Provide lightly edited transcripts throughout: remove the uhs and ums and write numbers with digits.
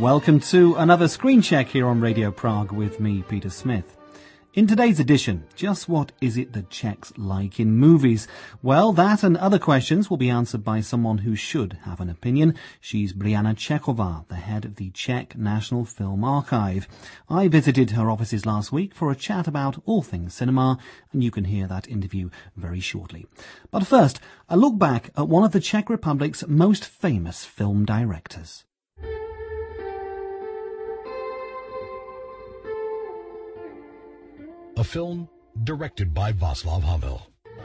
Welcome to another Screen Check here on Radio Prague with me, Peter Smith. In today's edition, just what is it that Czechs like in movies? Well, that and other questions will be answered by someone who should have an opinion. She's Brianna Čechová, the head of the Czech National Film Archive. I visited her offices last week for a chat about all things cinema, and you can hear that interview very shortly. But first, a look back at one of the Czech Republic's most famous film directors. A film directed by Václav Havel.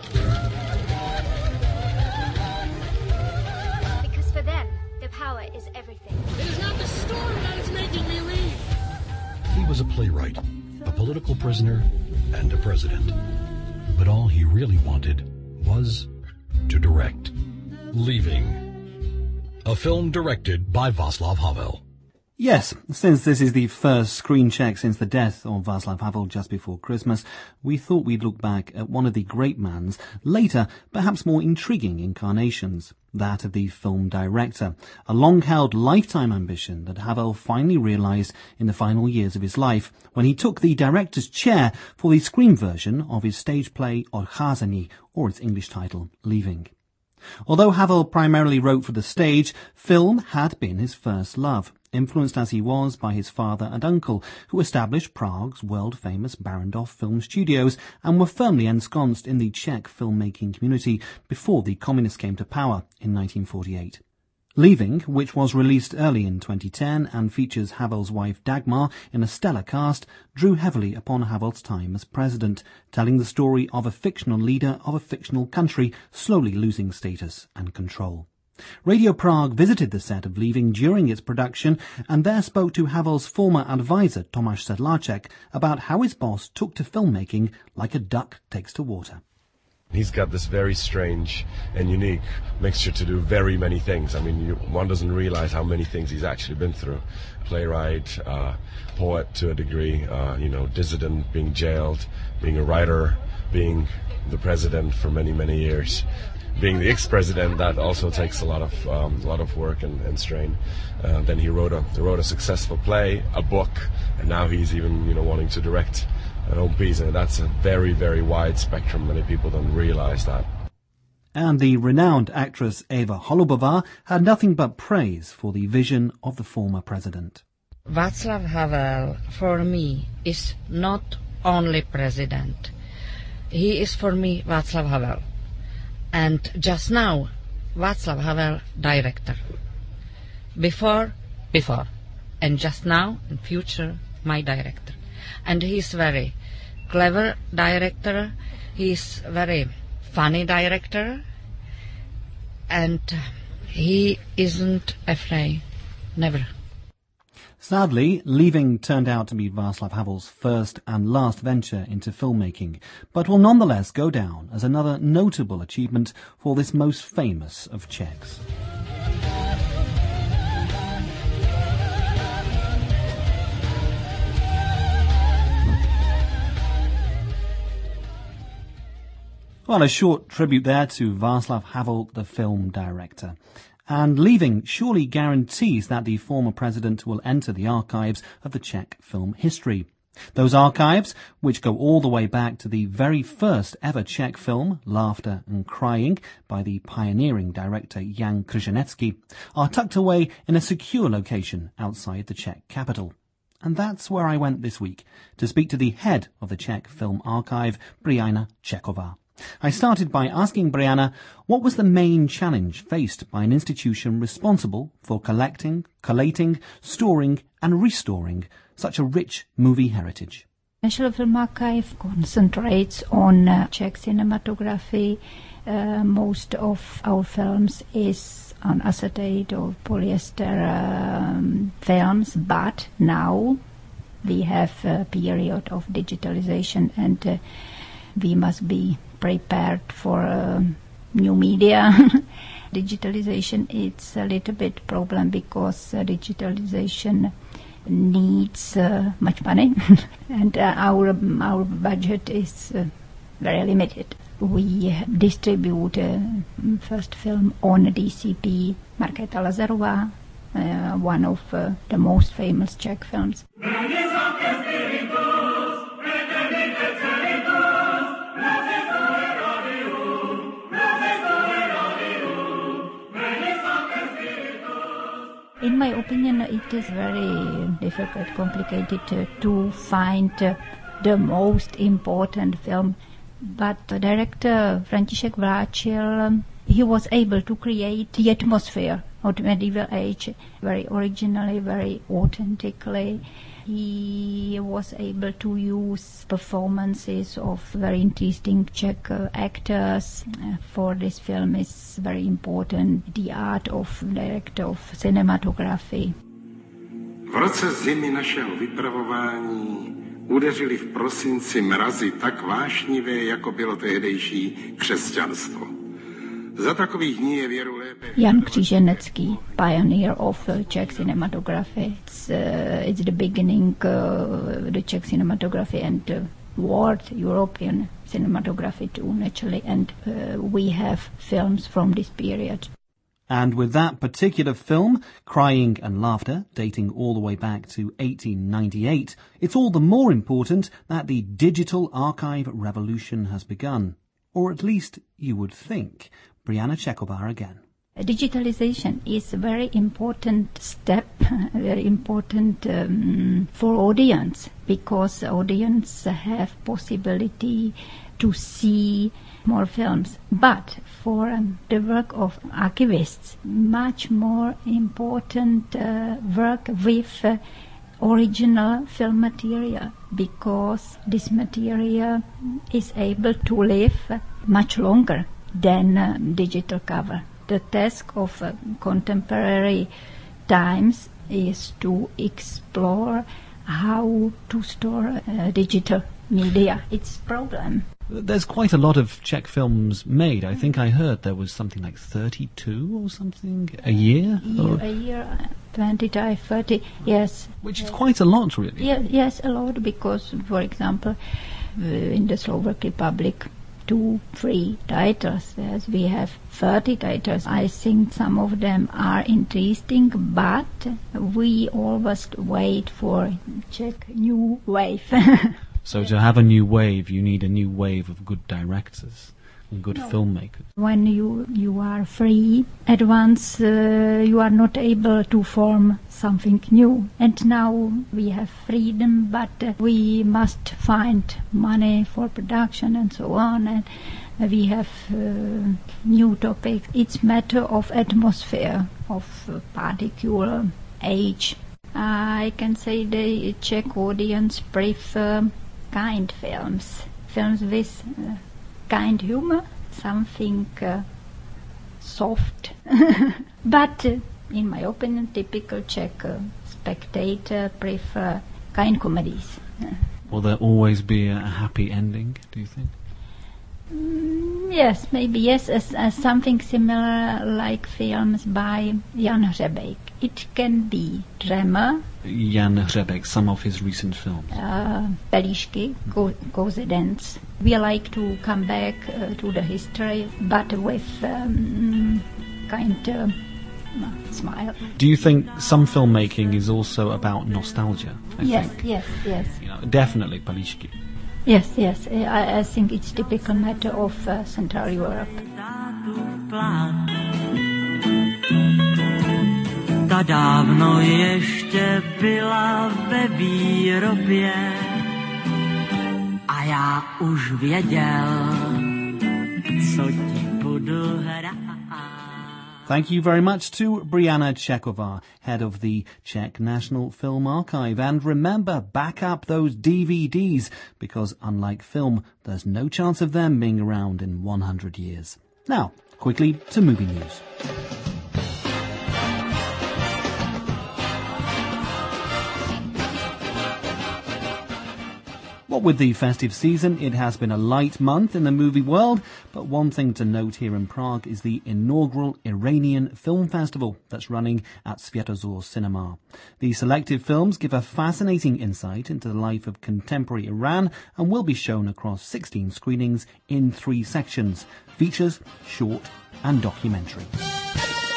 Because for them, the power is everything. It is not the storm that is making me leave. He was a playwright, a political prisoner, and a president. But all he really wanted was to direct. Leaving. A film directed by Václav Havel. Yes, since this is the first screen check since the death of Václav Havel just before Christmas, we thought we'd look back at one of the great man's later, perhaps more intriguing incarnations, that of the film director, a long-held lifetime ambition that Havel finally realised in the final years of his life, when he took the director's chair for the screen version of his stage play Odcházení, or its English title, Leaving. Although Havel primarily wrote for the stage, film had been his first love, influenced as he was by his father and uncle, who established Prague's world-famous Barrandov Film Studios and were firmly ensconced in the Czech filmmaking community before the communists came to power in 1948. Leaving, which was released early in 2010 and features Havel's wife Dagmar in a stellar cast, drew heavily upon Havel's time as president, telling the story of a fictional leader of a fictional country slowly losing status and control. Radio Prague visited the set of Leaving during its production and there spoke to Havel's former advisor Tomáš Sedláček about how his boss took to filmmaking like a duck takes to water. He's got this very strange and unique mixture to do very many things. I mean, one doesn't realize how many things he's actually been through. Playwright, poet to a degree, dissident, being jailed, being a writer, being the president for many, many years. Being the ex-president, that also takes a lot of work and strain. Then he wrote a successful play, a book, and now he's even wanting to direct an own piece, and that's a very, very wide spectrum. Many people don't realize that. And the renowned actress Eva Holubová had nothing but praise for the vision of the former president. Václav Havel, for me, is not only president. He is for me Václav Havel. And just now, Václav Havel, director. Before, and just now, in future, my director. And he is very clever director, he is very funny director, and he isn't afraid, never. Sadly, Leaving turned out to be Václav Havel's first and last venture into filmmaking, but will nonetheless go down as another notable achievement for this most famous of Czechs. Well, a short tribute there to Václav Havel, the film director. And Leaving surely guarantees that the former president will enter the archives of the Czech film history. Those archives, which go all the way back to the very first ever Czech film, Laughter and Crying, by the pioneering director Jan Křetínský, are tucked away in a secure location outside the Czech capital. And that's where I went this week, to speak to the head of the Czech Film Archive, Brianna Čechová. I started by asking Brianna what was the main challenge faced by an institution responsible for collecting, collating, storing and restoring such a rich movie heritage. National Film Archive concentrates on Czech cinematography. Most of our films is on acetate or polyester films, but now we have a period of digitalization and we must be prepared for new media. Digitalization, it's a little bit problem because digitalization needs much money and our budget is very limited. We distribute first film on DCP Markéta Lazarová, one of the most famous Czech films. In my opinion, it is very difficult, complicated to find the most important film. But the director František Vláčil, he was able to create the atmosphere of the medieval age very originally, very authentically. He was able to use performances of very interesting Czech actors. For this film is very important the art of director of cinematography. V roce zimy našeho vypravování udeřili v prosinci mrazy tak vášnivé, jako bylo tehdejší křesťanstvo. Za takových dní je věru lépe... Jan Křiženecký, pioneer of Czech cinematography. It's the beginning the Czech cinematography and world European cinematography too, naturally, and we have films from this period. And with that particular film, Crying and Laughter, dating all the way back to 1898, it's all the more important that the digital archive revolution has begun. Or at least you would think. Brianna Čechová again. Digitalization is a very important step, very important for audience, because audience have possibility to see more films. But for the work of archivists, much more important work with original film material, because this material is able to live much longer than digital cover. The task of contemporary times is to explore how to store digital media. It's a problem. There's quite a lot of Czech films made. I think I heard there was something like 32 or something a year? A year, 25, 30, yes. Which is quite a lot, really. Yes, a lot, because, for example, in the Slovak Republic, 2-3 titles. Yes, we have 30 titles. I think some of them are interesting, but we always wait for Czech new wave. So to have a new wave, you need a new wave of good directors and good filmmakers. When you are free, at once you are not able to form something new. And now we have freedom, but we must find money for production and so on. And we have new topics. It's matter of atmosphere, of particular age. I can say the Czech audience prefer kind films with kind humor, something soft. But in my opinion, typical Czech spectator prefer kind comedies. Will there always be a happy ending, do you think? Yes, maybe yes, as something similar like films by Jan Hřebejk. It can be drama. Jan Hřebejk, some of his recent films. Pelíšky, coincidence. We like to come back to the history, but with kind of smile. Do you think some filmmaking is also about nostalgia? Yes. You know, definitely Pelíšky. Yes. I think it's typical matter of Central Europe. Ta dávno ještě byla ve výrobě a já už věděl, co ti budu hrát. Thank you very much to Brianna Čechová, head of the Czech National Film Archive. And remember, back up those DVDs, because unlike film, there's no chance of them being around in 100 years. Now, quickly to movie news. What with the festive season, it has been a light month in the movie world, but one thing to note here in Prague is the inaugural Iranian Film Festival that's running at Světozor Cinema. The selected films give a fascinating insight into the life of contemporary Iran and will be shown across 16 screenings in 3 sections: features, short and documentary.